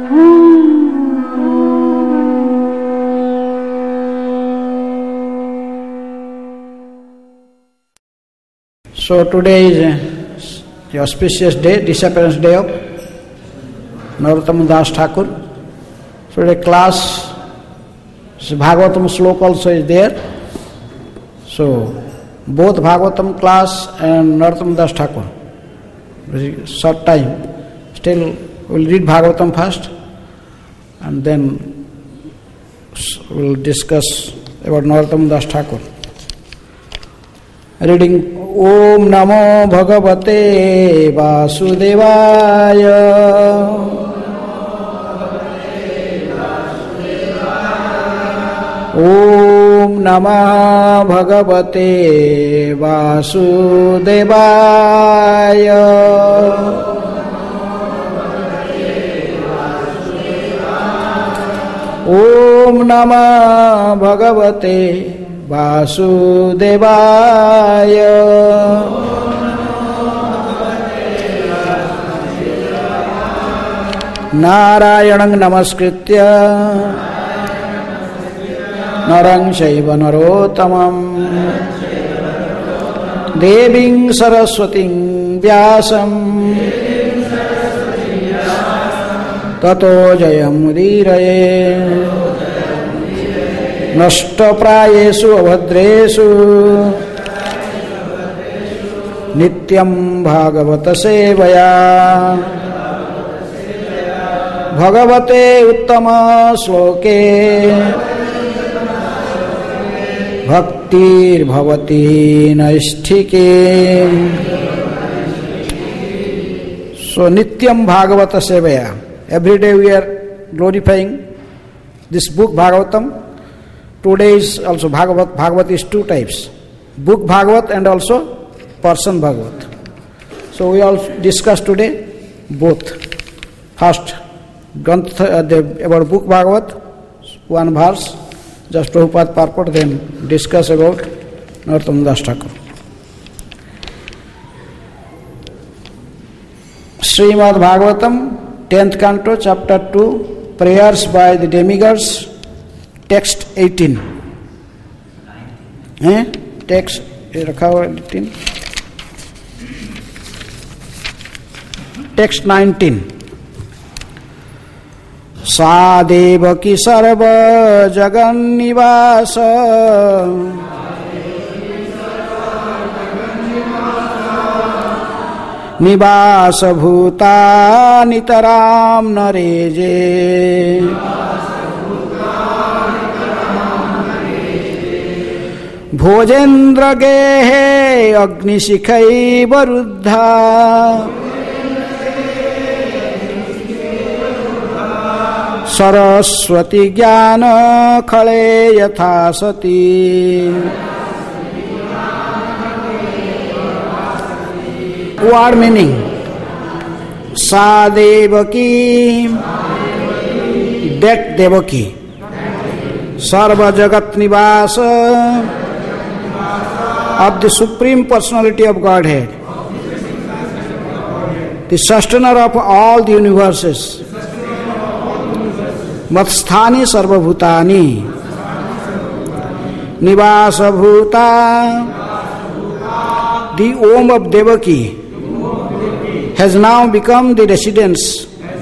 So today is the auspicious day, disappearance day of Narottam Das Thakur. So the class, Bhagavatam Slok also is there. So both Bhagavatam class and Narottam Das Thakur. Very short time. Still we will read Bhagavatam first and then we will discuss about Narottam Das Thakur. Reading Om Namo Bhagavate Vasudevaya. Om Namah Bhagavate Vasudevaya. Om Namah Bhagavate Vasudevaya. Narayanam namaskritya Narang Shaiva Narottamam Deving Saraswating Vyasam Tato Jayamudiraye Nashtaprayesu avadresu Nityam Bhagavata Sevaya Bhagavate Uttama Sloke Bhaktir Bhavati Naisthike. So Nityam Bhagavata Sevaya. Every day we are glorifying this book Bhagavatam. Today is also Bhagavat. Bhagavat is two types. Book Bhagavat and also person Bhagavat. So we all discuss today both. First, about book Bhagavat, one verse, just Prabhupada purport, then discuss about Narottam Das Thakur. Srimad Bhagavatam, 10th canto, chapter 2, prayers by the demigods, text 18. Text, rakha hua 18. Text 19. Sa devaki sarva jagan nivasa nivasa bhuta nitaram nareje Bhojendra gehe agni shikhai varuddha Saraswati jnana khale yatha sati. Word meaning. Sa Devaki, that Devaki. Sarva Jagat Nivasa, of the Supreme Personality of Godhead, the sustainer of all the universes. Matsthani Sarva Bhutani, Nivasa Bhuta, the Om of Devaki has now become the residence.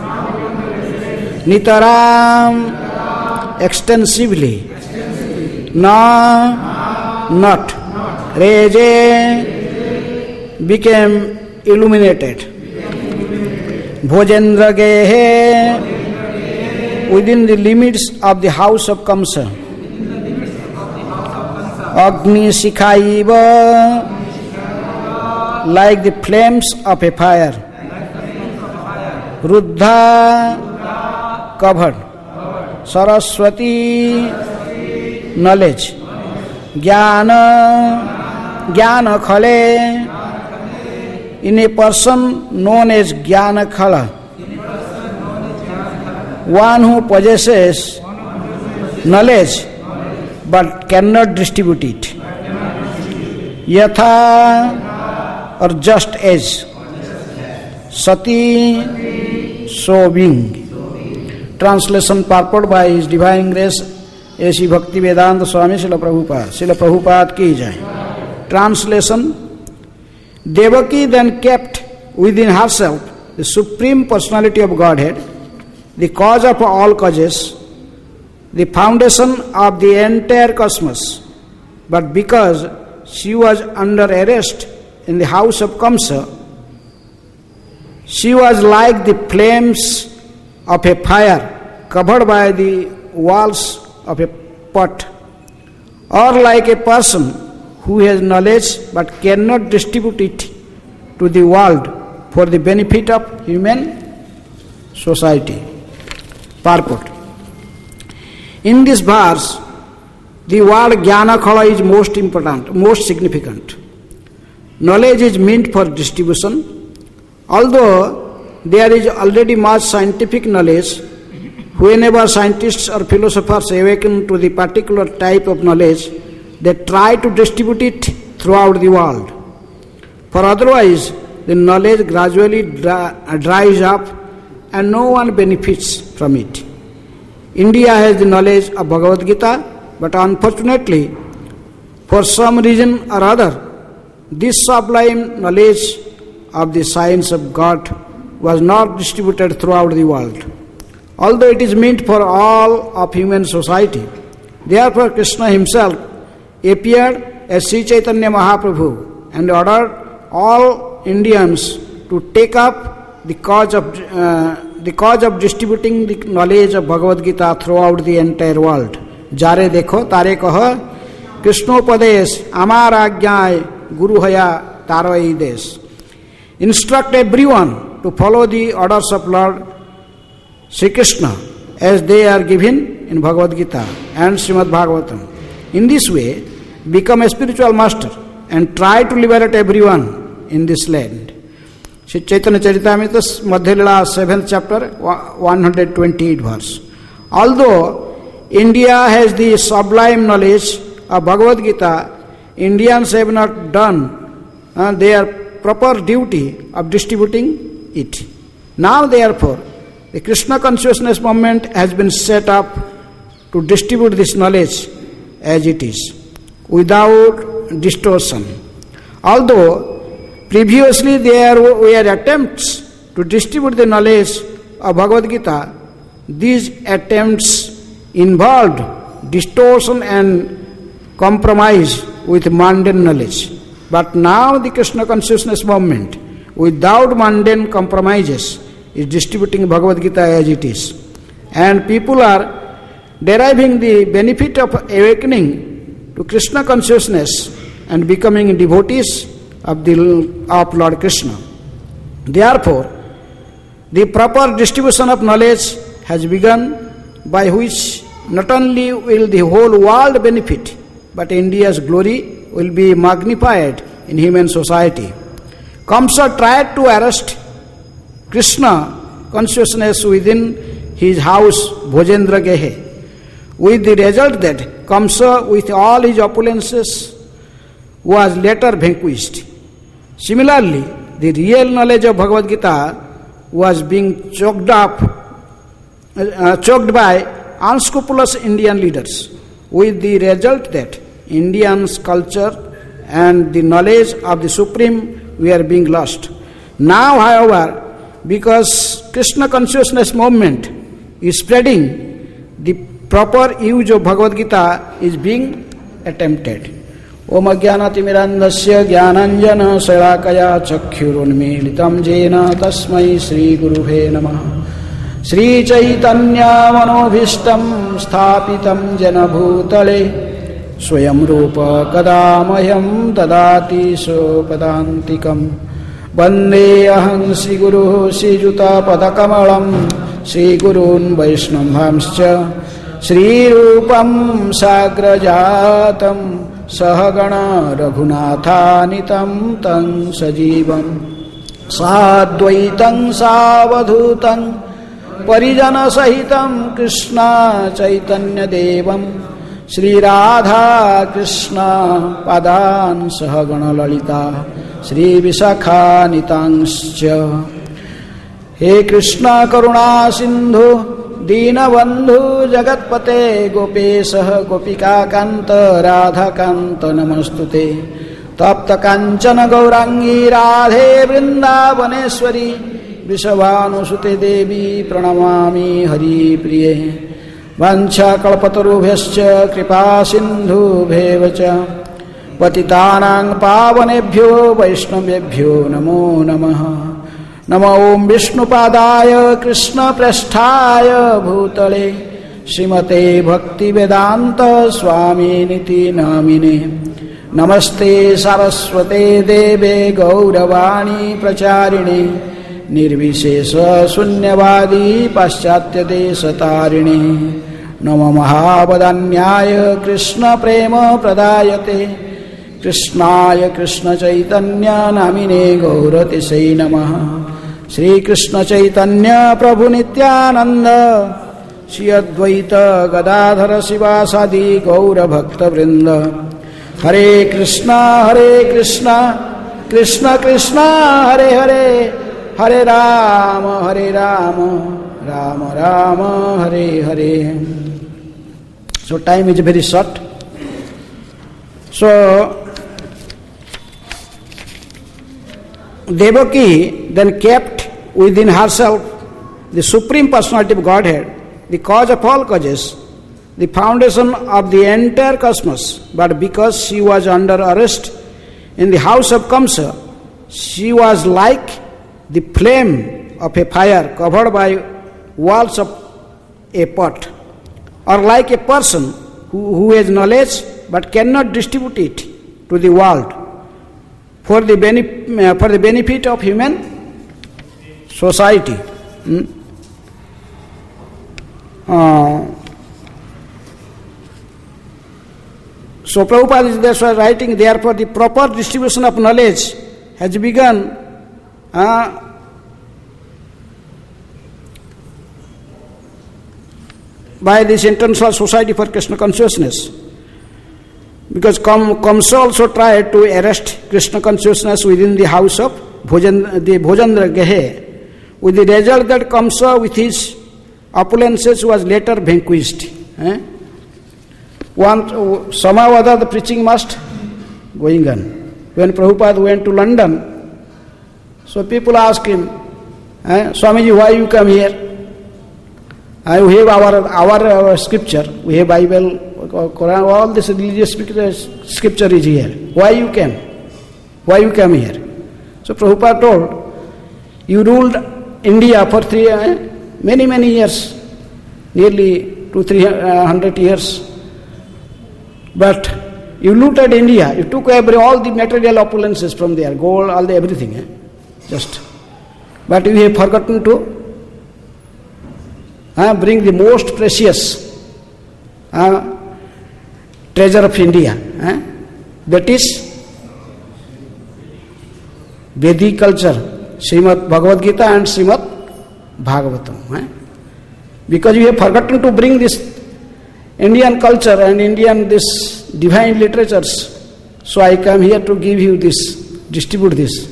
Nitaram, extensively. Na, not. Reje, became illuminated. Bhojendra Gehe, within the limits of the house of Kamsa. Agni Shikhaiva, like the flames of a fire. Ruddha, covered. Saraswati, knowledge. Jnana, Jnana Khale, in a person known as Jnana Khala. One who possesses knowledge but cannot distribute it. Yatha, or just as. Sati, so being. Translation purport by His Divine Grace A.C. Bhaktivedanta Swami Srila Prabhupada. Srila Prabhupada ki jai. Translation. Devaki then kept within herself the Supreme Personality of Godhead, the cause of all causes, the foundation of the entire cosmos. But because she was under arrest in the house of Kamsa, she was like the flames of a fire covered by the walls of a pot, or like a person who has knowledge but cannot distribute it to the world for the benefit of human society. Purport. In this verse, the word Jnanakhala is most important, most significant. Knowledge is meant for distribution. Although there is already much scientific knowledge, whenever scientists or philosophers awaken to the particular type of knowledge, they try to distribute it throughout the world. For otherwise, the knowledge gradually dries up and no one benefits from it. India has the knowledge of Bhagavad Gita, but unfortunately, for some reason or other, this sublime knowledge of the science of God was not distributed throughout the world. Although it is meant for all of human society, therefore Krishna himself appeared as Sri Chaitanya Mahaprabhu and ordered all Indians to take up the cause of distributing the knowledge of Bhagavad Gita throughout the entire world. Jare dekho tare kaha Krishnopadesh amar ajñāy guru haya tarai des. Instruct everyone to follow the orders of Lord Sri Krishna as they are given in Bhagavad Gita and Srimad Bhagavatam. In this way, become a spiritual master and try to liberate everyone in this land. Sri Chaitanya Charitamrita Madhya Lila 7th chapter 128 verse. Although India has the sublime knowledge of Bhagavad Gita, Indians have not done their proper duty of distributing it. Now therefore, the Krishna consciousness movement has been set up to distribute this knowledge as it is, without distortion. Although previously there were attempts to distribute the knowledge of Bhagavad Gita, these attempts involved distortion and compromise with mundane knowledge. But now the Krishna consciousness movement, without mundane compromises, is distributing Bhagavad Gita as it is. And people are deriving the benefit of awakening to Krishna consciousness and becoming devotees of Lord Krishna. Therefore, the proper distribution of knowledge has begun, by which not only will the whole world benefit, but India's glory will be magnified in human society. Kamsa tried to arrest Krishna consciousness within his house Bhojendra Gehe, with the result that Kamsa, with all his opulences, was later vanquished. Similarly, the real knowledge of Bhagavad Gita was being choked by unscrupulous Indian leaders, with the result that Indians' culture and the knowledge of the Supreme were being lost. Now, however, because Krishna consciousness movement is spreading, the proper use of Bhagavad Gita is being attempted. Om Ajnanaatimirandhasya Jnananjana Salakaya Chakshurunmilitam Jena Tasmai Sri Guruve Namah. Sri Chaitanya Manobhishtam Sthapitam Jena Bhutale Swayam Rupa Kadamayam Dadati Sopadantikam Vande Aham Sri Guru Sri Juta Padakamalam Sri Gurun Vaishnavamscha Sri Rupam Sagrajatam Sahagana Raghunathanitam Tang Sajivam Sadvaitam Savadhutam Parijana Sahitam Krishna Chaitanya Devam Sri Radha Krishna Padan Sahagana Lalita Sri Visakhanitamscha. He Krishna Karuna Sindhu दीनबन्धु जगत्पते गोपेशः गोपिकान्त राधाकान्त नमस्तुते तप्त काञ्चन गौरांगी राधे वृन्दावनेश्वरी वृषभानुसुते देवी प्रणमामि हरिप्रिये वाञ्छाकल्पतरुभ्यश्च कृपा सिन्धुभ्येव च पतितानां पावनेभ्यो वैष्णवेभ्यो नमो नमः। नमो ओं विष्णुपादाय कृष्णप्रेष्ठाय भूतले श्रीमते भक्तिवेदान्त स्वामिनिति नामिने नमस्ते सारस्वते देवे गौरवाणी प्रचारिणे निर्विशेष शून्यवादी पाश्चात्यदेशतारिणे नमो महावदान्याय कृष्ण प्रेम प्रदायते कृष्णाय कृष्ण चैतन्य नामिने गौरतिशै नमः। श्री कृष्ण चैतन्य प्रभु नित्यानंद श्री अद्वैत गदाधर शिवासादि गौर भक्त वृंद हरे Krishna Krishna Krishna Hare Hare Hare Ram Ram Ram Hare Hare. So time is very short. So Devaki then kept within herself the Supreme Personality of Godhead, the cause of all causes, the foundation of the entire cosmos. But because she was under arrest in the house of Kamsa, she was like the flame of a fire covered by walls of a pot, or like a person who has knowledge but cannot distribute it to the world for the benefit of human society. So Prabhupada is therefore writing, therefore the proper distribution of knowledge has begun by this International Society for Krishna Consciousness. Because Kamsa also tried to arrest Krishna consciousness within the house of Bhojendra Gehe, with the result that Kamsa with his opulences was later vanquished. Somehow or other the preaching must going on. When Prabhupada went to London, so people asked him, Swamiji, why you come here? We have our scripture, we have Bible, Quran, all this religious scripture is here. Why you came? Why you came here? So Prabhupada told, you ruled India for many years, nearly 200-300 years. But you looted India, you took all the material opulences from there, gold, all the everything, just. But you have forgotten to bring the most precious treasure of India, that is Vedic culture, Srimad Bhagavad Gita and Srimad Bhagavatam. Because you have forgotten to bring this Indian culture and Indian this divine literatures, so I come here to give you this, distribute this,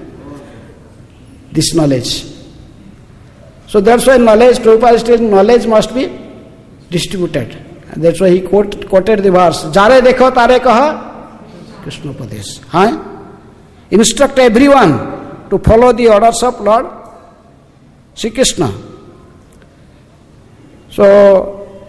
this knowledge. So that's why knowledge, Prabhupada is telling, knowledge must be distributed. And that's why he quoted the verse, Jare dekho tare kaha Krishna Padesh. Instruct everyone to follow the orders of Lord Sri Krishna. So,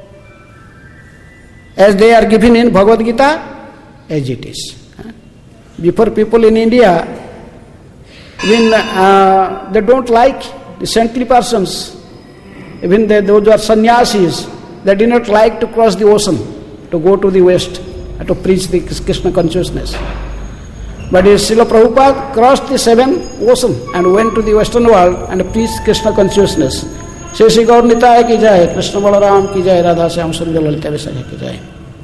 as they are given in Bhagavad Gita, as it is. Before people in India, even they don't like the saintly persons, even those who are sannyasis, they do not like to cross the ocean, to go to the west, to preach the Krishna consciousness. But Srila Prabhupada crossed the 7 oceans and went to the western world and preached Krishna consciousness. Shri Gaur Nitaya ki jai, Krishna Balaram ki jai, Radha Syam Sundar Lalita Visakha ki jai.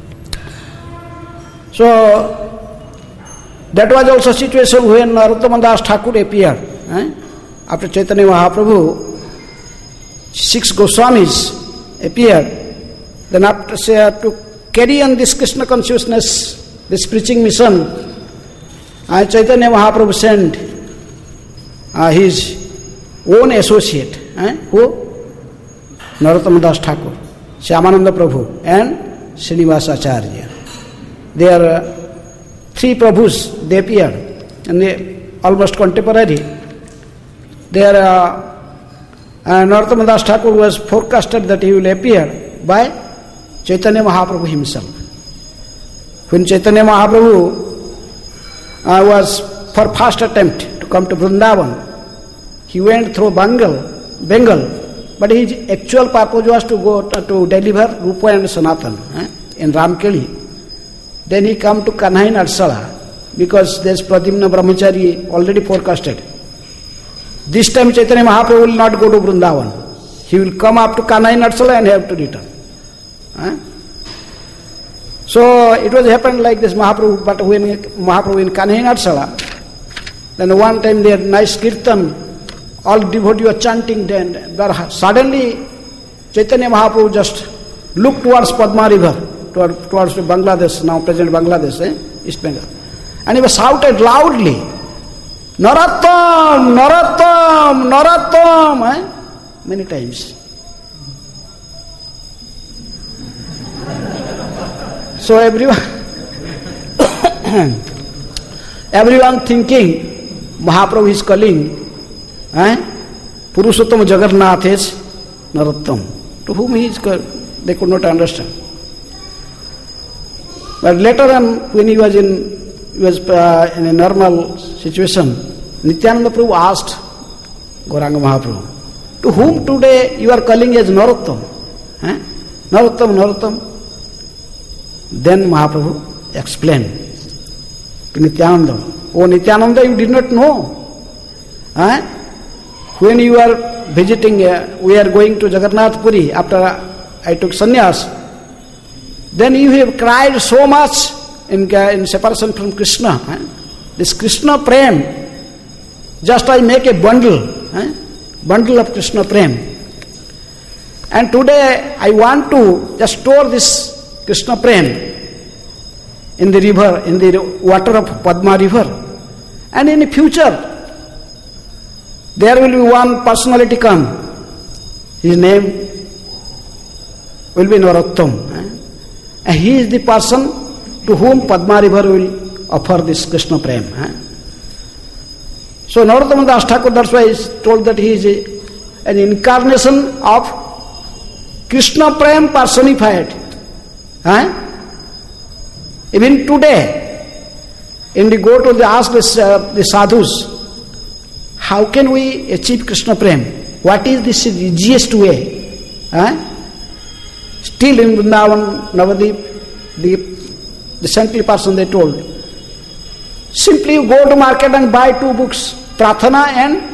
So, that was also situation when Narottama Das Thakur appeared. After Chaitanya Mahaprabhu, 6 Goswamis appeared. Then after to carry on this Krishna consciousness, this preaching mission, Chaitanya Mahaprabhu sent his own associate, who? Narottama Das Thakur, Shyamananda Prabhu and Srinivasa Acharya. They are three Prabhus, they appeared, and they almost contemporary. There Narottama Das Thakur was forecasted that he will appear by Chaitanya Mahaprabhu himself. When Chaitanya Mahaprabhu was for first attempt to come to Vrindavan, he went through Bengal, but his actual purpose was to go to deliver Rupa and Sanatan in Ramkeli. Then he come to Kanhai Narsala, because there is Pradyumna Brahmachari already forecasted. This time Chaitanya Mahaprabhu will not go to Vrindavan. He will come up to Kanhai Narsala and have to return. So it was happened like this, Mahaprabhu, but when Mahaprabhu in Kanhai Narsala, then one time there nice kirtan, all devotees were chanting, then suddenly Chaitanya Mahaprabhu just looked towards Padma river, towards Bangladesh, now present Bangladesh, East Bengal. And he was shouted loudly, Narottam, Narottam, Narottam, many times. So everyone thinking Mahaprabhu is calling Purushottam Jagannath is Narottam. To whom he is called, they could not understand. But later on, when he was in a normal situation, Nityananda Prabhu asked Gauranga Mahaprabhu, to whom today you are calling as Narottam? Narottam, Narottam. Then Mahaprabhu explained to Nityananda, oh Nityananda, you did not know. When you are visiting, we are going to Jagannath Puri after I took sannyas, then you have cried so much in separation from Krishna. This Krishna Prem, just I make a bundle of Krishna Prem. And today I want to just store this Krishna Prem in the river, in the water of Padma river. And in the future, there will be one personality come. His name will be Narottam. And he is the person to whom Padma river will offer this Krishna Prem. So Narottama Das Thakur, that's why he is told that he is an incarnation of Krishna Prem personified. Even today, when we go to ask the sadhus, how can we achieve Krishna Prem? What is the easiest way? Still in Vrindavan, Navadip, the saintly person they told, simply you go to market and buy two books, Prathana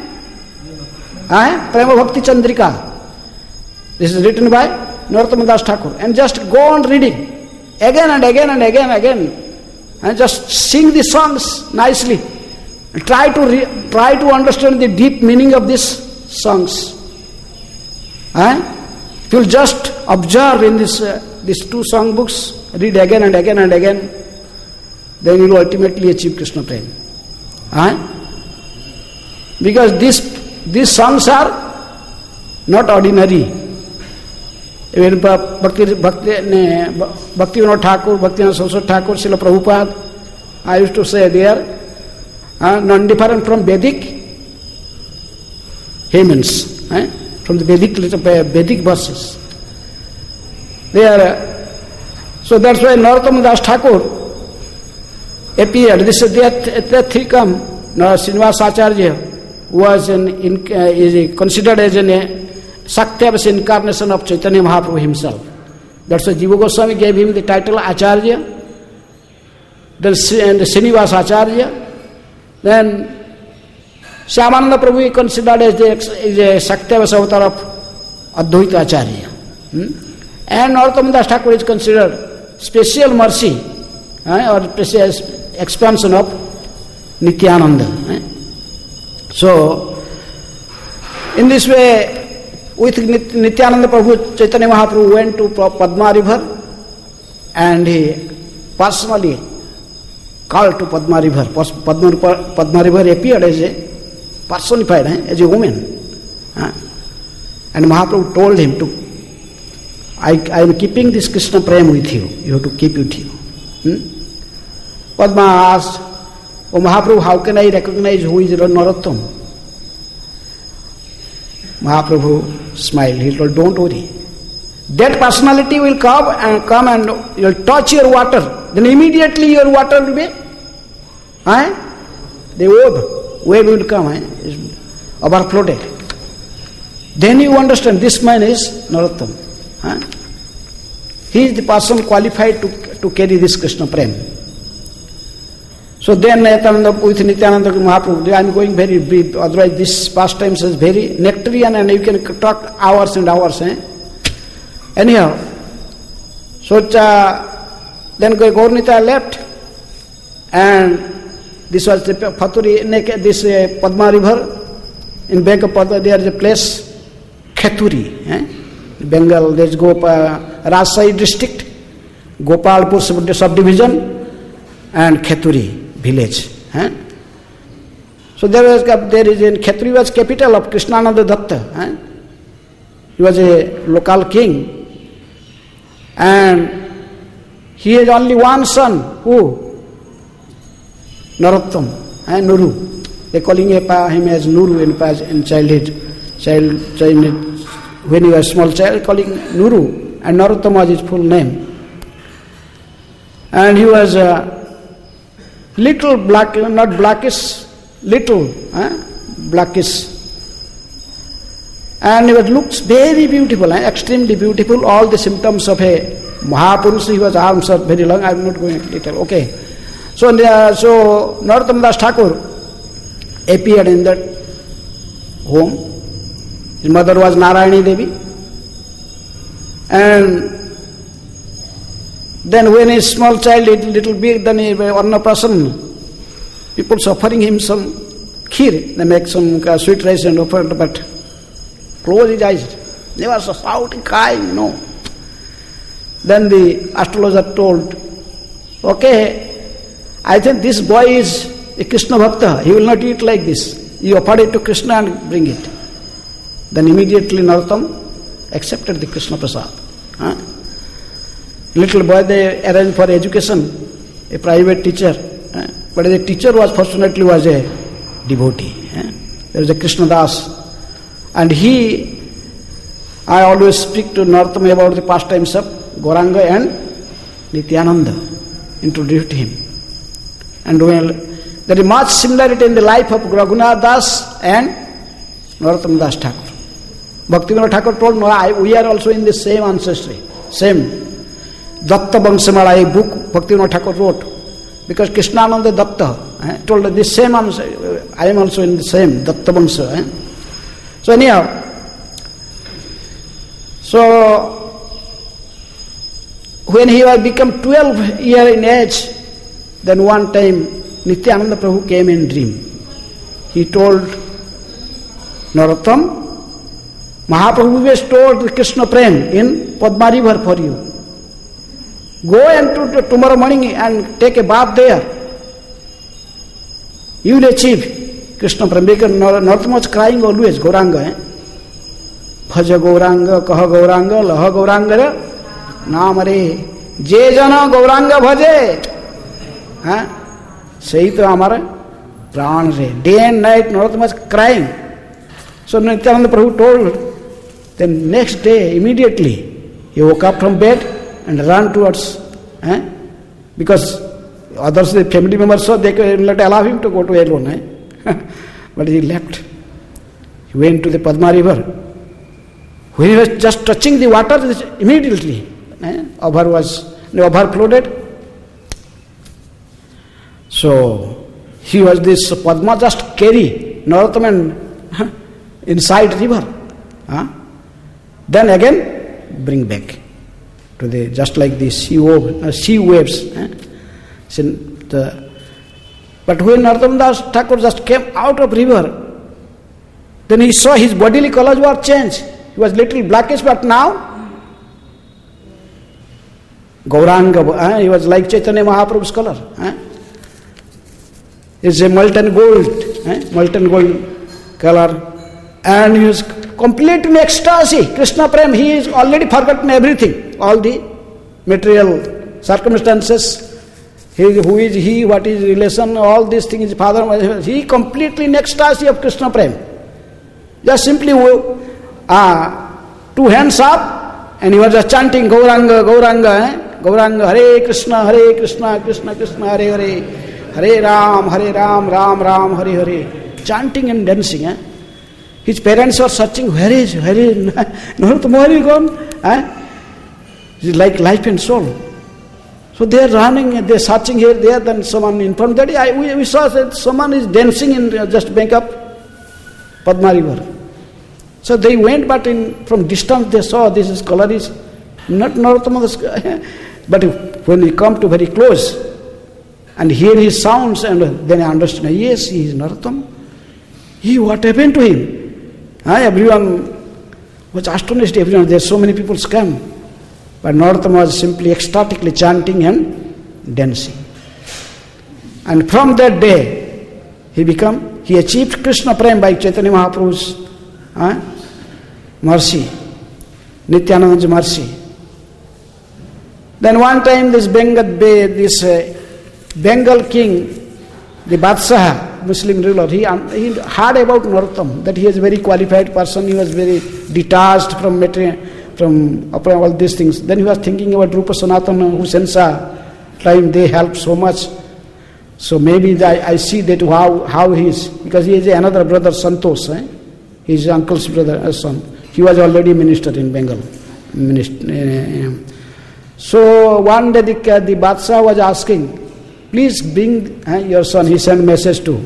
and Prema Bhakti Chandrika. This is written by Narottama Das Thakur, and just go on reading again and again and again, and just sing the songs nicely. Try to understand the deep meaning of these songs. If you just observe in these two song books, read again and again and again, then you will ultimately achieve Krishna Prem. Because these songs are not ordinary. Even Bhakti Vinod Thakur, Bhakti Saraswati Thakur, Srila Prabhupada, I used to say they are non-different from Vedic hymns, from the Vedic verses. They are, so that's why Narottama Das Thakur appeared. This is there three come. Srinivasa Acharya was is considered as an Sakyavas incarnation of Chaitanya Mahaprabhu himself. That's why Jiva Goswami gave him the title Acharya. Then Srinivasa Acharya. Then Shyamananda Prabhu is considered as a Sakyavas avatar of Advaita Acharya. And Narottama Das Thakur is considered special mercy or special expansion of Nityananda. So, in this way, with Nityananda Prabhu, Chaitanya Mahaprabhu went to Padma river and he personally called to Padma river. Padma river appeared as a personified, as a woman. And Mahaprabhu told him to I am keeping this Krishna Prem with you. You have to keep it here. Padma asked, "Oh Mahaprabhu, how can I recognize who is Narottam?" Mahaprabhu smiled. He told, "Don't worry. That personality will come and you will touch your water. Then immediately your water will be, the wave will come, overflowed. Then you understand this man is Narottam. He is the person qualified to carry this Krishna Prem." So then with Nityananda Mahaprabhu, I am going very brief, otherwise this pastime is very nectarian and you can talk hours and hours. Anyhow, so then Gaurnita left, and this was the Phaturi, this Padma river. In back of Padma there is a place, Kheturi. Bengal, there is Rajshahi district, Gopalpur subdivision, and Kheturi village. So there is in Kheturi was capital of Krishnananda Datta. He was a local king. And he has only one son, who? Narottam, Nuru. They calling him as Nuru in childhood. When he was a small child, calling Nuru, and Narottam was his full name. And he was little black, not blackish, little blackish. And he looks very beautiful, extremely beautiful. All the symptoms of a Mahapurush. He was arms are very long. I am not going into detail. Okay. So Narottam Das Thakur appeared in that home. His mother was Narayani Devi. And then when a small child, little big, then Annaprasan, people offering him some kheer. They make some sweet rice and offer, but close his eyes. They were so shouting, crying, Then the astrologer told, "Okay, I think this boy is a Krishna Bhakta. He will not eat like this. You offered it to Krishna and bring it." Then immediately Narottam accepted the Krishna Prasad. Little boy, they arranged for education, a private teacher. But the teacher fortunately was a devotee. There was a Krishna Das. And I always speak to Narottam about the pastimes of Gauranga and Nityananda, introduced him. And there is much similarity in the life of Raghunath Das and Narottam Das Thakur. Bhaktivinoda Thakur told, we are also in the same ancestry, same. Datta Vangshamala, a book Bhaktivinoda Thakur wrote, because Krishnananda Datta told the same, I am also in the same Datta Vangsha. So anyhow, when he was become 12 years in age, then one time Nityananda Prabhu came in dream. He told Narottam, Mahaprabhu has stored the Krishna Prem in Padma river for you. Go and tomorrow morning and take a bath there. You will achieve Krishna Prem. Because Narottam was crying always, Gauranga. Bhaja Gauranga, Kaha Gauranga, Laha Gauranga, Namare, Je Jana Gauranga Bhaje. Say to Amara, Pran Re. Day and night Narottam was crying. So Nityananda Prabhu told, then next day, immediately, he woke up from bed and ran towards, because others, the family members saw, they could not allow him to go to alone. But he left. He went to the Padma river. When he was just touching the water, immediately, Abhar flooded. So, he was this Padma just carry Narottam and inside river. Then again, bring back to the, just like the sea waves. But when Narottam Das Thakur just came out of river, then he saw his bodily colors were changed. He was little blackish, but now Gauranga, he was like Chaitanya Mahaprabhu's color. It's a molten gold color, and he was complete in ecstasy. Krishna Prem, he is already forgotten everything, all the material circumstances. Who is he, what is relation, all these things, father, mother, he completely in ecstasy of Krishna Prem. Just simply 2 hands up and he was just chanting Gauranga, Gauranga, Gauranga, Hare Krishna, Krishna Krishna, Hare Hare, Hare Ram, Ram Ram, Hare Hare, chanting and dancing. His parents were searching, where is Narottam, where is gone? It's like life and soul. So they are running, they are searching here, there, then someone informed that we saw that someone is dancing in just bank of Padma river. So they went, but from distance they saw this is color is not Narottama. But when we come to very close and hear his sounds, and then I understand, yes, he is Narottama. What happened to him? Everyone was astonished, everyone, there so many people come. But Narottama was simply ecstatically chanting and dancing. And from that day, he achieved Krishna Prem by Chaitanya Mahaprabhu's mercy, Nityananda's mercy. Then one time this Bengal king, the Badshaha, Muslim ruler, he heard about Narottama, that he is a very qualified person, he was very detached from all these things. Then he was thinking about Rupa Sanatana, Husensa, time they helped so much. So maybe I see that how he is, because he is another brother, Santosh, his uncle's brother, son. He was already minister in Bengal. So one day the Badshaha was asking, please bring your son. He sent message to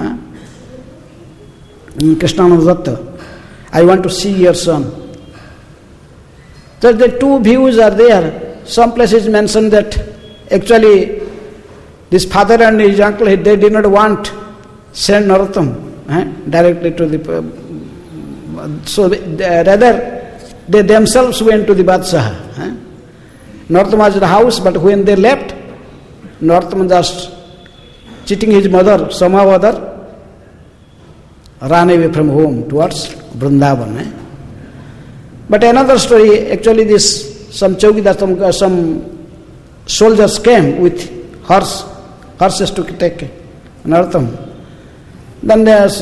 Krishnananda Datta. I want to see your son. So the 2 views are there. Some places mention that actually this father and his uncle, they did not want send Narottama directly to the... So rather they themselves went to the Badshaha. Narottama was in the house, but when they left, Narottama just cheating his mother, somehow or other, ran away from home towards Vrindavan. But another story, actually some soldiers came with horses to take Narottama. Then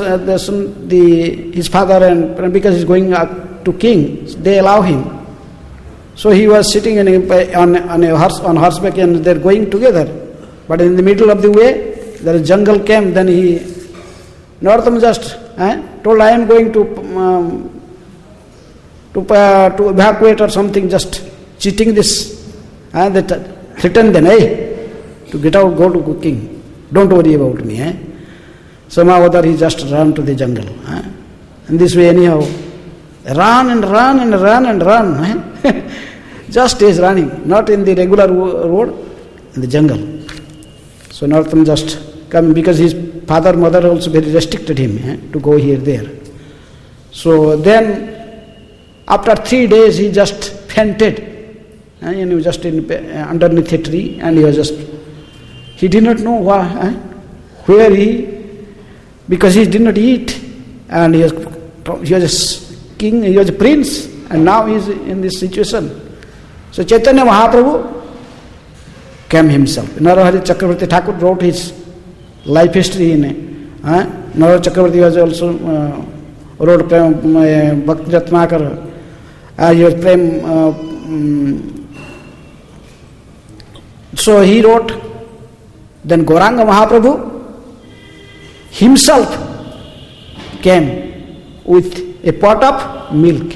his father, and because he's going to king, they allow him. So he was sitting on horseback, and they're going together. But in the middle of the way, there is jungle came. Then Narottama just told, I am going to evacuate or something, just cheating this. That threatened them, to get out, go to king. Don't worry about me. Somehow or other he just ran to the jungle. And this way anyhow, run and run and run and run. Just is running, not in the regular road, in the jungle. So Narottama just come, because his father, mother also very restricted him to go here, there. So then, after 3 days, he just fainted, just underneath a tree, and he did not know where because he did not eat, and he was a king, he was a prince, and now he is in this situation. So Chaitanya Mahaprabhu came himself. Narahari Chakravarti Thakur wrote his life history in Narahari Chakravarti was also wrote Bhakti Ratnakar. He was so he wrote. Then Gauranga Mahaprabhu himself came with a pot of milk.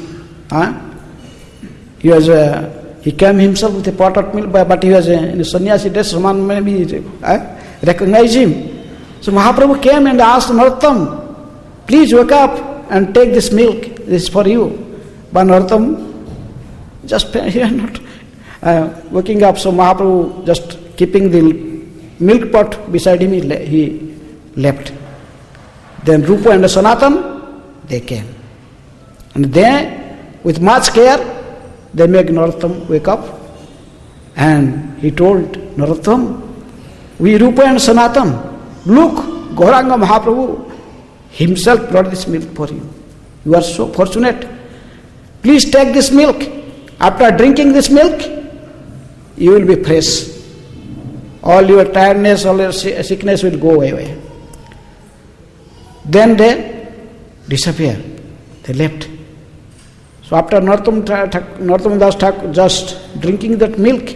He came himself with a pot of milk, but he was in a sannyasi dress. Someone maybe recognized him. So Mahaprabhu came and asked Narottama, please wake up and take this milk. This is for you. But Narottama just not waking up. So Mahaprabhu just keeping the milk pot beside him, he left. Then Rupa and Sanatan, they came. And they, with much care, they make Narottama wake up. And he told Narottama, we Rupa and Sanatan, look, Gauranga Mahaprabhu himself brought this milk for you. You are so fortunate. Please take this milk. After drinking this milk, you will be fresh. All your tiredness, all your sickness will go away. Then they disappear. They left. So after Narottam Das Thakur just drinking that milk,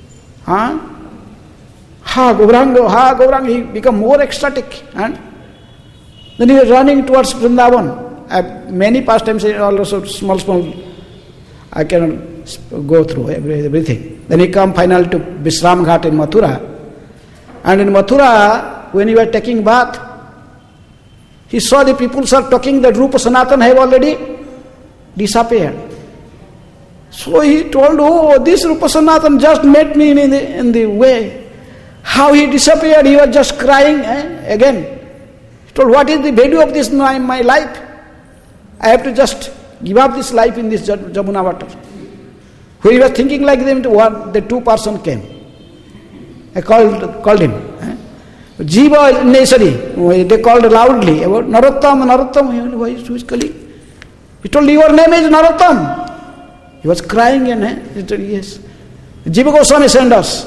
Gauranga, he become more ecstatic. And then he was running towards Vrindavan. Many pastimes, also small, I cannot go through everything. Then he come finally to Vishram Ghat in Mathura. And in Mathura, when he was taking bath, he saw the people are talking that Rupa Sanatan have already disappeared. So he told, oh, this Rupa Sanatan just met me in the way. How he disappeared, he was just crying again. He told, what is the value of this my life? I have to just give up this life in this Jamuna water. When he was thinking like them, the two persons came. I called him. Jiva Nesari, they called loudly about Narottam, who is calling? He told, your name is Narottam. He was crying and he told, yes. Jiva Goswami sent us.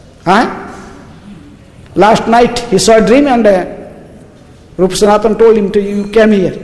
Last night he saw a dream and Rupa Sanatan told him, you came here.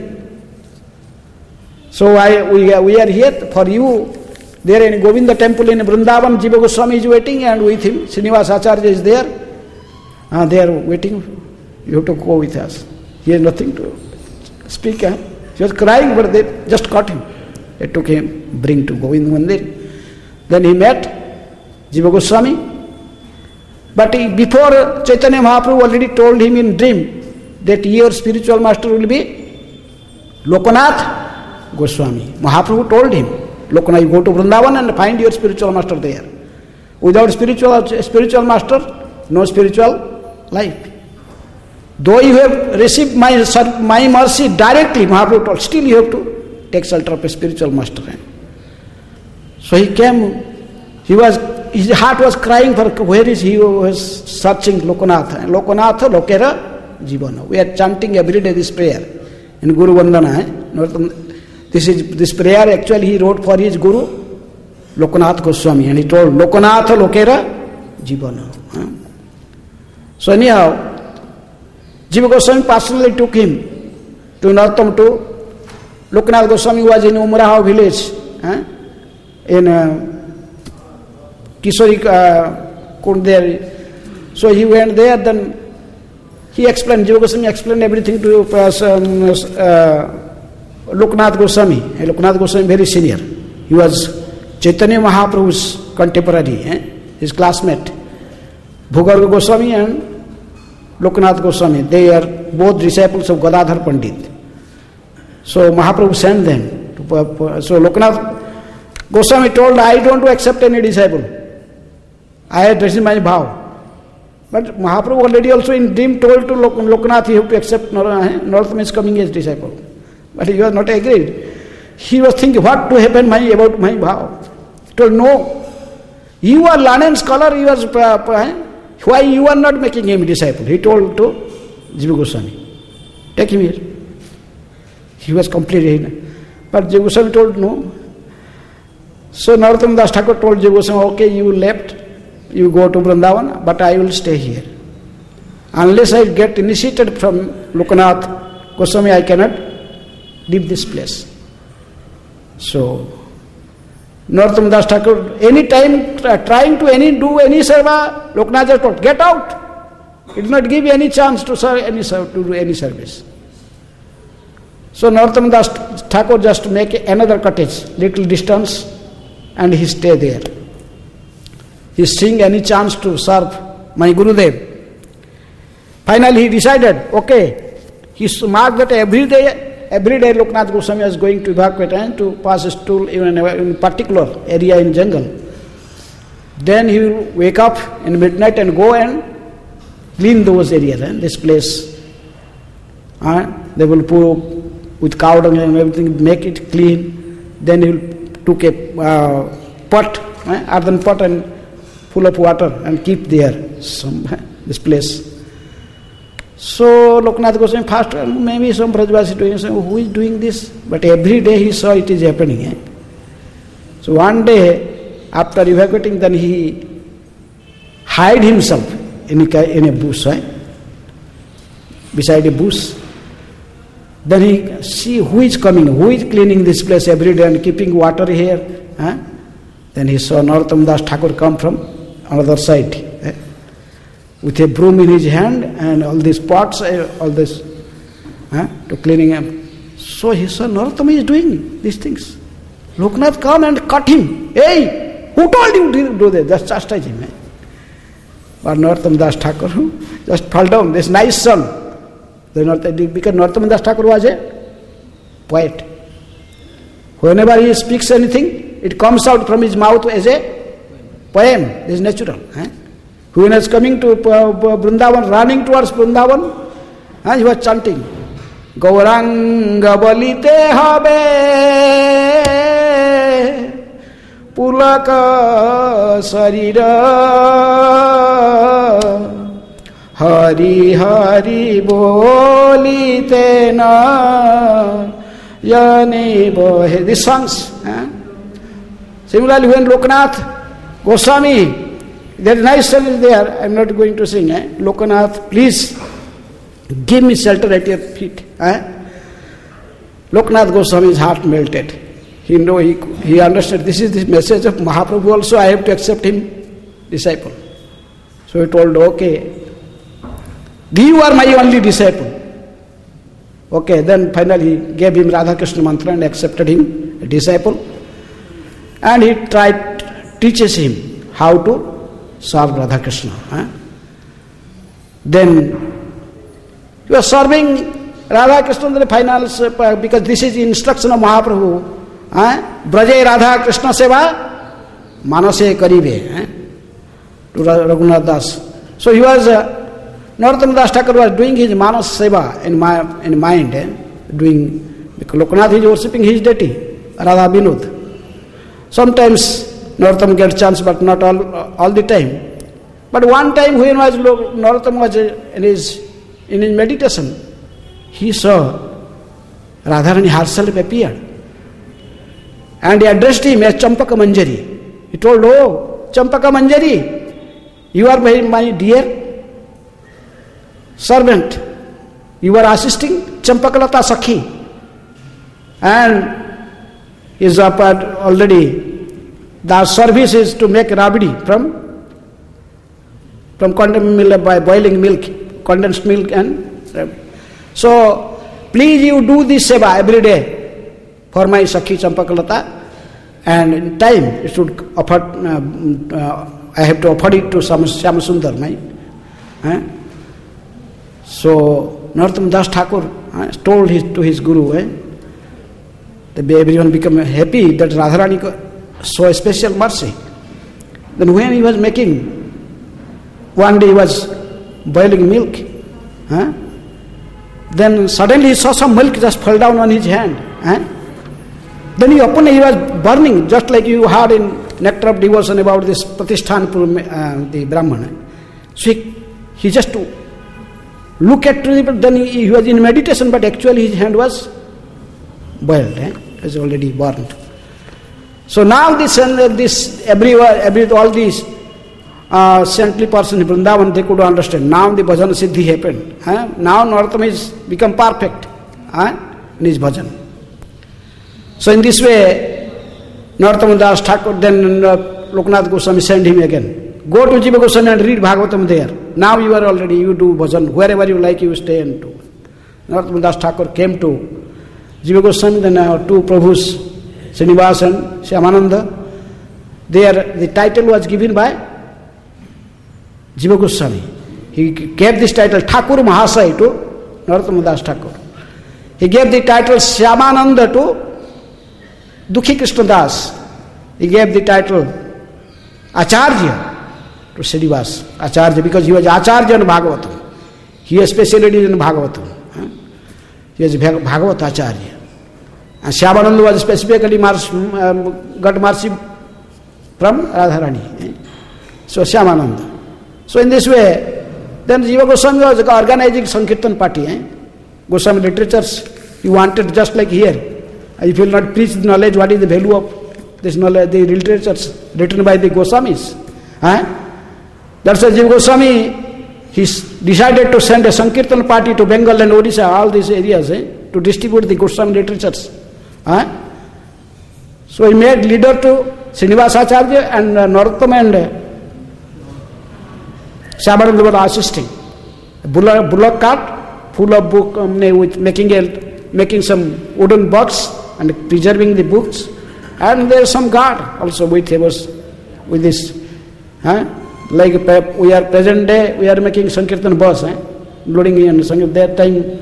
So we are here for you. There in Govinda temple in Vrindavan, Jiva Goswami is waiting and with him Srinivas Acharya is there. They are waiting. You have to go with us. He has nothing to speak. He was crying, but they just caught him. They took him, bring to Govinda Mandir. Then he met Jiva Goswami. But before Chaitanya Mahaprabhu already told him in dream that your spiritual master will be Lokanath Goswami. Mahaprabhu told him, Lokanath, you go to Vrindavan and find your spiritual master there. Without spiritual master, no spiritual life. Though you have received my mercy directly, Mahaprabhu told, still you have to take shelter of a spiritual master. So he came, his heart was crying for where is he was searching Lokanath. Lokanath Lokera Jivana. We are chanting every day this prayer in Guru Vandana. This prayer actually he wrote for his Guru Lokanath Goswami, and he told Lokanath Lokera Jivana. So anyhow, Jiva Goswami personally took him to Narottam to Lokanath Goswami was in Umrahao village in Kishori Kund there. So he went there, then he explained, Jiva Goswami explained everything to Lokanath Goswami. Lokanath Goswami very senior. He was Chaitanya Mahaprabhu's contemporary, his classmate. Bhugarga Goswami and Lokanath Goswami, they are both disciples of Gadadhar Pandit. So Mahaprabhu sent them. So Lokanath Goswami told, I don't want to accept any disciple. This is my vow. But Mahaprabhu already also in dream told to Lokanath, you have to accept Narottam is coming as disciple. But he was not agreed. He was thinking, what to happen about my vow? He told, no. You are learned scholar, you are, why you are not making him disciple? He told to Jiva Goswami, take him here. He was completely, but Jiva Goswami told no. So Narottam Das Thakur told Jiva Goswami, okay, you left, you go to Vrindavan, but I will stay here. Unless I get initiated from Lokanath Goswami, I cannot leave this place. So Narottam Das Thakur, any time trying to do any seva, Lokanath just told, get out. It did not give you any chance to do any service. So Narottam Das Thakur just make another cottage, little distance, and he stay there. He seeing any chance to serve my Gurudev. Finally he decided, okay, he marked that every day Lokanath Goswami was going to evacuate and to pass his tool in a particular area in jungle. Then he will wake up in midnight and go and clean those areas and this place. They will pour with cow dung and everything, make it clean. Then he will took a pot, earthen pot and full of water and keep there this place. So Lokanath Goswami first, maybe some Brajvasi doing, so who is doing this? But every day he saw it is happening. Eh? So one day, after evacuating, then he hid himself in a bush, beside a bush. Then he see who is coming, who is cleaning this place every day and keeping water here. Then he saw Narottam Das Thakur come from another side with a broom in his hand and all these pots, all this to cleaning up. So he saw Narottam is doing these things. Lokanath come and cut him. Hey, who told you to do that? Just chastise him. But Narottam Das Thakur just fell down. This nice son. Because Narottam Das Thakur was a poet. Whenever he speaks anything, it comes out from his mouth as a poem. This is natural. When he was coming to Vrindavan, running towards Vrindavan, he was chanting, Gauranga balite habe pulaka sarira Hari Hari bolite na yani bohe. These songs. Similarly, when Lokanath Goswami, that nice song is there, I am not going to sing. Lokanath, please give me shelter at your feet. Lokanath Goswami's heart melted. He understood this is the message of Mahaprabhu also, I have to accept him disciple. So he told, okay, you are my only disciple. Okay, then finally he gave him Radha Krishna mantra and accepted him a disciple. And he teaches him how to serve Radha Krishna. Then he was serving Radha Krishna in the finals, because this is the instruction of Mahaprabhu. Braje Radha Krishna seva manase karibe. To Raghunath Das. So he was, Narottam Das Thakur was doing his manas seva in mind. Doing, because Lokanath is worshipping his deity, Radha Vinod. Sometimes Narottam gets chance, but not all the time. But one time when Narottam was in his meditation, he saw Radharani herself appeared. And he addressed him as Champaka Manjari. He told, oh, Champaka Manjari, you are my dear servant. You are assisting Champakalata Sakhi. And is already, the service is to make rabdi from condensed milk, by boiling milk, condensed milk and rabdi. So, please you do this seva every day for my Sakhi Champakalata, and in time it should offer, I have to offer it to Shyamasundar. So, Narottam Das Thakur told to his Guru, that everyone become happy that Radharani saw a special mercy. Then when he was making, one day he was boiling milk, then suddenly he saw some milk just fall down on his hand. Then he opened, he was burning, just like you heard in Nectar of Devotion about this Pratishthana, the Brahmana. So he just looked at it, then he was in meditation, but actually his hand was boiled, it was already burned. So now all these saintly persons in Vrindavan, they could understand. Now the bhajan siddhi happened. Now Narottam is become perfect in his bhajan. So in this way, Narottam Das Thakur, then Lokanath Goswami sent him again. Go to Jiva Goswami and read Bhagavatam there. Now you are already, you do bhajan. Wherever you like, you stay and do. Narottam Das Thakur came to Jiva Goswami, then two Prabhus, Srinivas and Shyamananda. There the title was given by Jiva Goswami. He gave this title Thakur Mahasaya to Narottam Das Thakur. He gave the title Shyamananda to Dukhi Krishna Das. He gave the title Acharya to Srinivas. Acharya, because he was Acharya in Bhagavatam. He has speciality in Bhagavatam. He is Bhagavat Acharya. And Shyamananda was specifically got mercy from Radharani. So Shyamananda. So in this way, Then Jiva Goswami was organizing Sankirtan party. Goswami literatures, he wanted just like here. If you will not preach the knowledge, what is the value of this knowledge, the literatures written by the Goswamis? That's why Jiva Goswami, he decided to send a Sankirtan party to Bengal and Odisha, all these areas, to distribute the Goswami literatures. So he made leader to Srinivasa Acharya and Narottama and Shyamananda were assisting. Bullock cart full of book with making some wooden box and preserving the books, and there is some guard also with this. Like we are present day, we are making Sankirtan bus, loading in that time.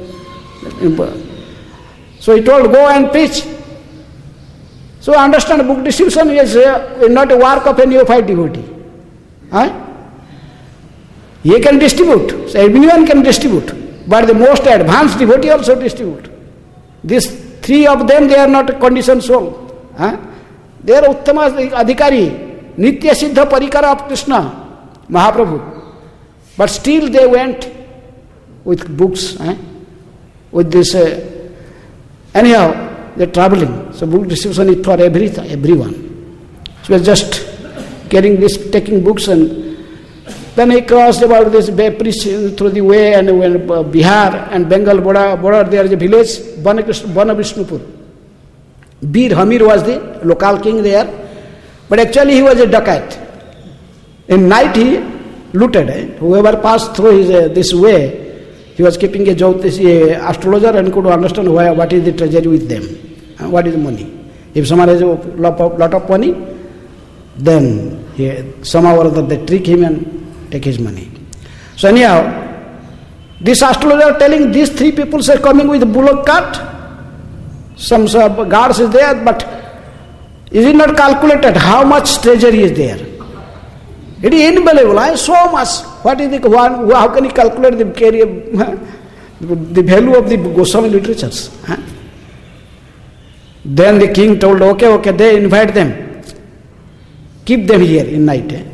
So he told, go and preach. So understand, book distribution is not a work of a neophyte devotee. He can distribute, so everyone can distribute, but the most advanced devotee also distribute. These three of them, they are not a conditioned soul. They are Uttama Adhikari, Nitya Siddha Parikara of Krishna, Mahaprabhu. But still they went with books, with this. Anyhow, they are traveling. So book distribution is for everyone. So we are just taking books, and then he crossed about this through the way, and when Bihar and Bengal border, there is a village, Bana Vishnupur. Bir Hamir was the local king there, but actually he was a dacoit. In night he looted. Whoever passed through this way, he was keeping a astrologer and could understand what is the treasury with them, what is the money. If someone has a lot of money, then somehow or other they trick him and take his money. So anyhow, this astrologer telling these three people are coming with a bullock cart. Some guards is there, but is it not calculated how much treasury is there? It is unbelievable. So much. What is the one? How can he calculate the value of the Goswami literatures? Then the king told, okay, they invite them. Keep them here in night.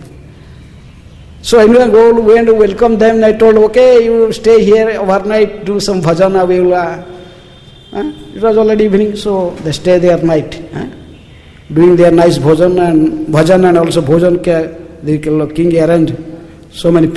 So anyone went to welcome them, and I told, okay, you stay here overnight, do some bhajana, we will. It was already evening, so they stay there night, doing their nice bhajan and also bhojan. The king arranged so many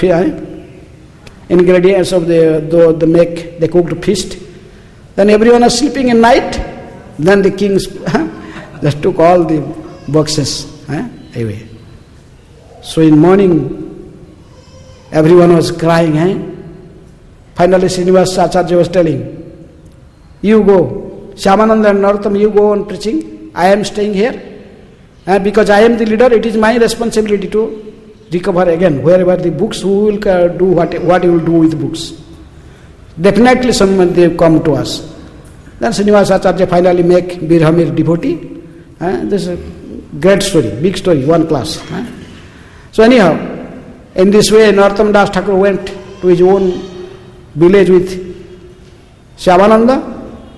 ingredients of the cooked feast. Then everyone is sleeping in night. Then the king just took all the boxes away. So in morning, everyone was crying. Finally, Srinivasa Acharya was telling, you go, Shyamananda and Narottama, you go on preaching. I am staying here. Because I am the leader, it is my responsibility to recover again wherever the books, who will do what you will do with books. Definitely someone they come to us. Then Srinivasa Acharya finally make Bir Hamir devotee. This is a great story, big story, one class. So anyhow, in this way, Narottama Das Thakur went to his own village with Shyamananda.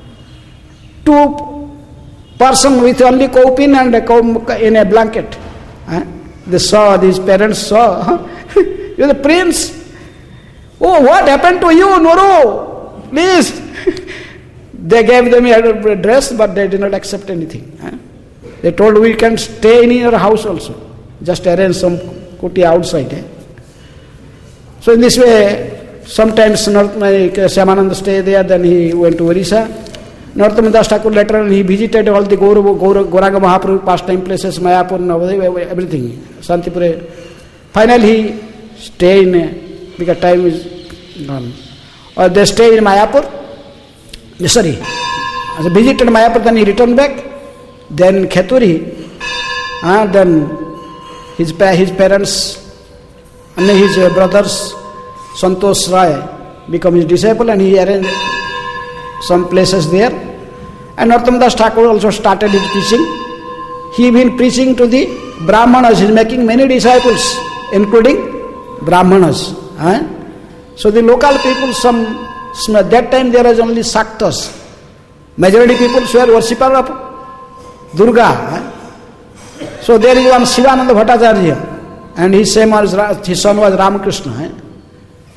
Two person with only cowpin and in a blanket. They saw, these parents saw, you're the prince. Oh, what happened to you, Noro? Please. They gave them a dress, but they did not accept anything. They told, we can stay in your house also. Just arrange some kuti outside. So in this way, sometimes Shyamananda stayed there, then he went to Orissa. Narottama Das Thakur later on, he visited all the Gauranga Mahaprabhu pastime places, Mayapur, Navadvip, everything, Santipura. Finally, he stayed in, because time is gone. Or they stay in Mayapur. Sorry, as he visited Mayapur, then he returned back. Then in Kheturi, then his parents and his brothers, Santosh Rai, become his disciple, and he arranged some places there. And Narottama Das Thakur also started his preaching. He been preaching to the Brahmanas. He is making many disciples, including Brahmanas. So the local people, at that time there was only Saktas. Majority people were worshippers of Durga. So there is one Sivananda Bhattacharya, and his son was Ramakrishna.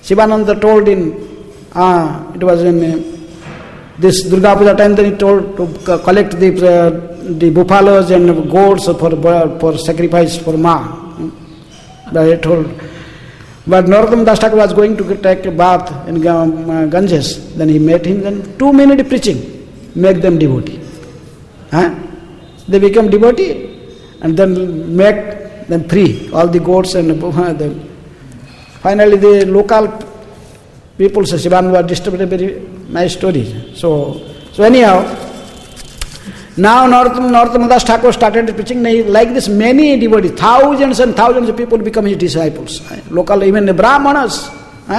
Shivananda told in, it was in this Durga Puja time, then he told to collect the buffaloes and goats for sacrifice for Ma. But he told. But Narottam Das Thakur was going to take a bath in Ganges. Then he met him, then 2 minutes preaching, make them devotee. They become devotee and then make them free, all the goats and finally the local people say Shivan was disturbed, a very nice story. So anyhow, now Narottam Das Thakur started preaching like this. Many devotees, thousands and thousands of people become his disciples. Local, even the Brahmanas.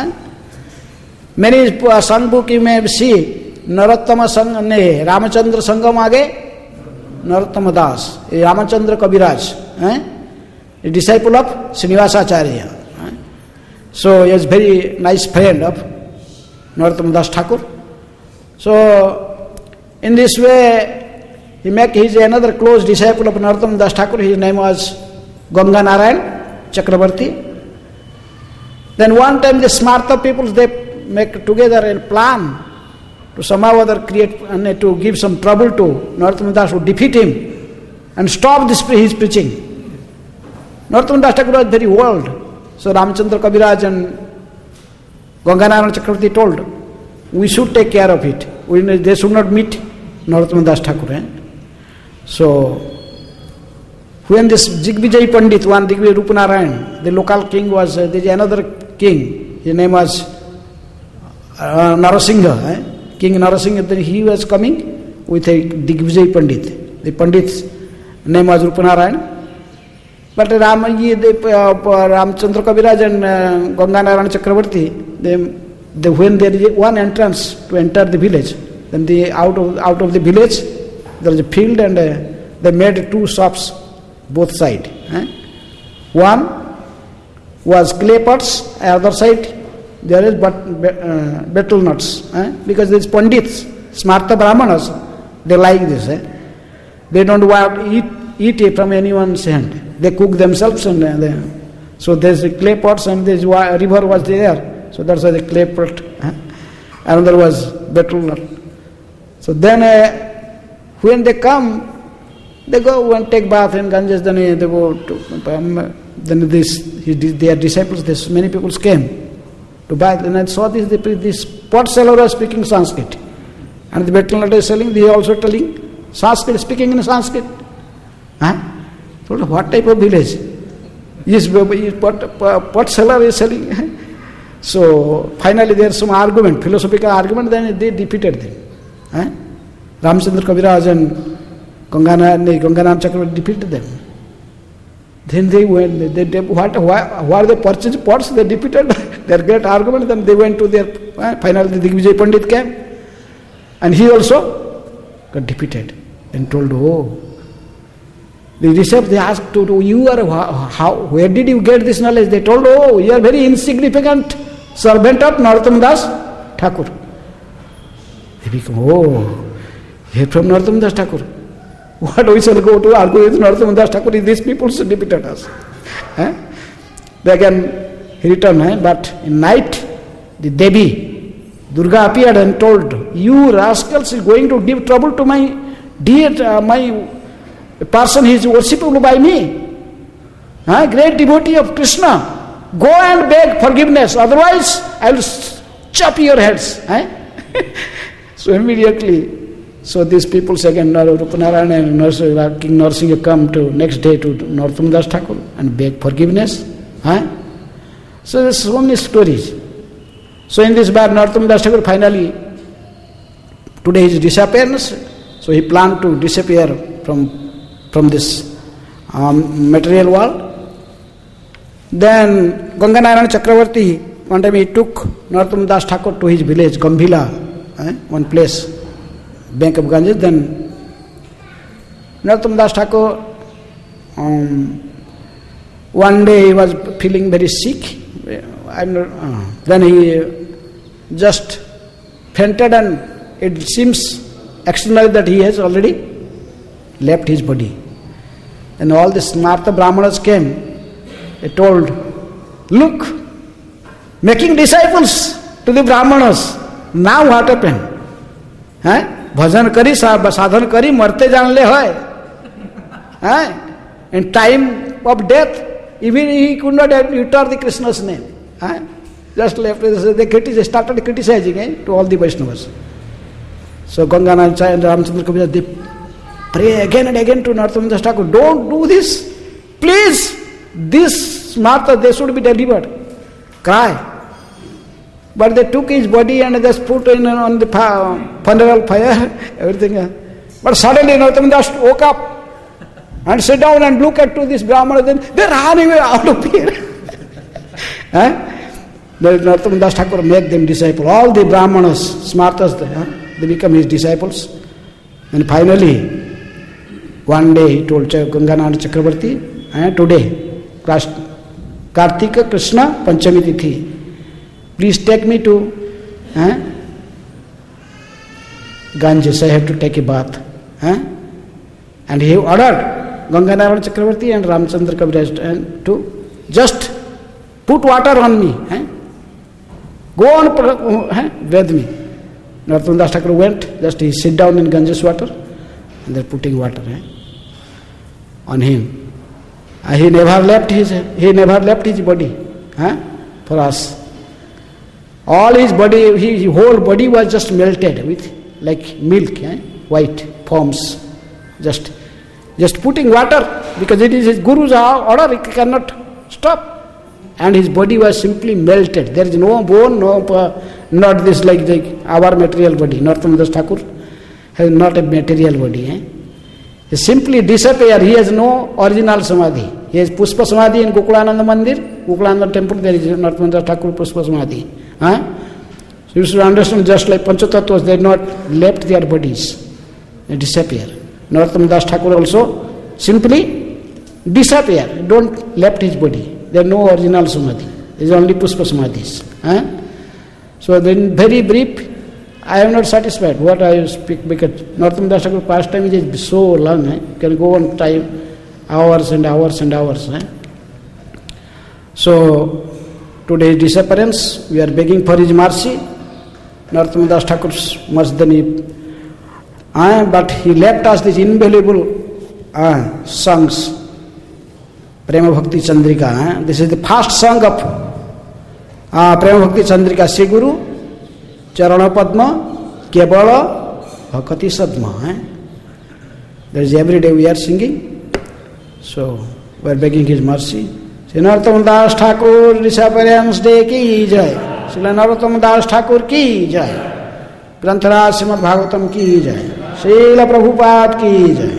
Many songbook you may see. Narottama Sang, Ramachandra Sangam Age, Narottama Das, Ramachandra Kabiraj, a disciple of Srinivasacharya. So he is very nice friend of Narottam Das Thakur. So in this way, he is another close disciple of Narottam Das Thakur. His name was Ganga Narayan Chakravarti. Then one time the Smartha people, they make together a plan to somehow or other create and to give some trouble to Narottam Das, to defeat him and stop his preaching. Narottam Das Thakur was very old. So Ramachandra Kabiraj and Ganga Narayan Chakravarti told, we should take care of it. They should not meet Narottam Das Thakur. So, when this Digvijay Pandit, one Digvijay Rupanarayan, the local king was, there is another king, his name was Narasingha. King Narasingha, then he was coming with a Digvijay Pandit. The Pandit's name was Rupanarayan. But Ramachandra Kabiraj and Ganga Narayan Chakravarti, when there is one entrance to enter the village, then out of the village, there is a field and they made 2 shops both sides. One was clay pots, other side there is betel nuts. Because these Pandits, Smartha Brahmanas, they like this. They don't want to eat it from anyone's hand. They cook themselves and so there's a clay pots and this river was there. So that's why the clay pot. Another was betel nut. So then when they come, they go and take bath in Ganges, then they go to, then their disciples, this many people came to buy. And I saw this pot seller was speaking Sanskrit. And the betel nut is selling, they are also telling Sanskrit, speaking in Sanskrit. So what type of village? Yes, pot seller is selling. So finally there is some argument, philosophical argument, then they defeated them. Ramachandra Kabiraj and Ganga Narayan Chakravarti defeated them. Then they went, why they purchased pots, they defeated their great argument, then they went to their, finally the Digvijay Pandit came, and he also got defeated and told, the disciples, they asked, where did you get this knowledge? They told, you are very insignificant servant of Narottam Das Thakur. They become, you are from Narottam Das Thakur. What we shall go to argue with Narottam Das Thakur? These people should defeated us. They again returned, but in night, the Devi, Durga appeared and told, you rascals are going to give trouble to my dear, my person who is worshipable by me. Great devotee of Krishna. Go and beg forgiveness, otherwise I will chop your heads. So immediately, so these people again, Rupanarayan and King Narsingha come to next day to Narottam Das Thakur and beg forgiveness. So there's so many stories. So in this bar, Narottam Das Thakur finally, today his disappearance, so he planned to disappear from this material world. Then Ganga Narayan Chakravarti, one time he took Narottam Das Thakur to his village, Gambhila, one place, bank of Ganges. Then Narottam Das Thakur, one day he was feeling very sick. Then he just fainted, and it seems externally that he has already left his body. And all the Smartha Brahmanas came. They told, look, making disciples to the Brahmanas. Now what happened? Bhajan kari, sadhan kari, marte janle hoy. In time of death, even he could not utter the Krishna's name. Just left, they started criticizing to all the Vaishnavas. So Ganganath and Ramchandra Kabir, they pray again and again to Narottam Das Thakur, don't do this. Please, this Martha, they should be delivered. Cry. But they took his body and just put on the funeral fire, everything. But suddenly Narottam Das woke up and sit down and look at to this Brahmana, then they ran away out of here. Narottam Das Thakur made them disciples. All the Brahmanas, Smartas, they become his disciples. And finally, one day he told Ganganath Chakravarti, today, Kartika Krishna Panchami Tithi, please take me to Ganges, I have to take a bath. And he ordered Ganganath Chakravarti and Ramchandra Kabir to just put water on me. Go on, bathe me. Narottam Das Thakur went, just he sit down in Ganges water, and they're putting water on him. He never left his body for us. All his body, his whole body was just melted with like milk, white foams. Just putting water, because it is his Guru's order, he cannot stop. And his body was simply melted. There is no bone, not this like our material body. Narottam Das Thakur has not a material body. He simply disappeared. He has no original samadhi. He has Pushpa Samadhi in Gokulananda Mandir, Gokulananda temple, there is Narottam Das Thakur Pushpa Samadhi. So you should understand, just like Panchatattwas, they have not left their bodies. They disappear. Narottam Das Thakur also simply disappeared. Don't left his body. There is no original samadhi. There is only Pushpa Samadhis. So then very brief, I am not satisfied what I speak, because Narottam Das Thakur pastime is so long, can go on time, hours and hours and hours. So today's disappearance, we are begging for his mercy. Narottam Das Thakur's Masdani, but he left us these invaluable songs. Prema Bhakti Chandrika. This is the first song of Prema Bhakti Chandrika. Sri Guru Charana Padma Kevala Bhakati Sadma. That is every day we are singing. So we are begging his mercy. Sri Narottam Das Thakur Disappearance Day ki jai. Sri Narottam Das Thakur ki jai. Grantaraj Srimad Bhagavatam ki jai. Srila Prabhupada ki jai.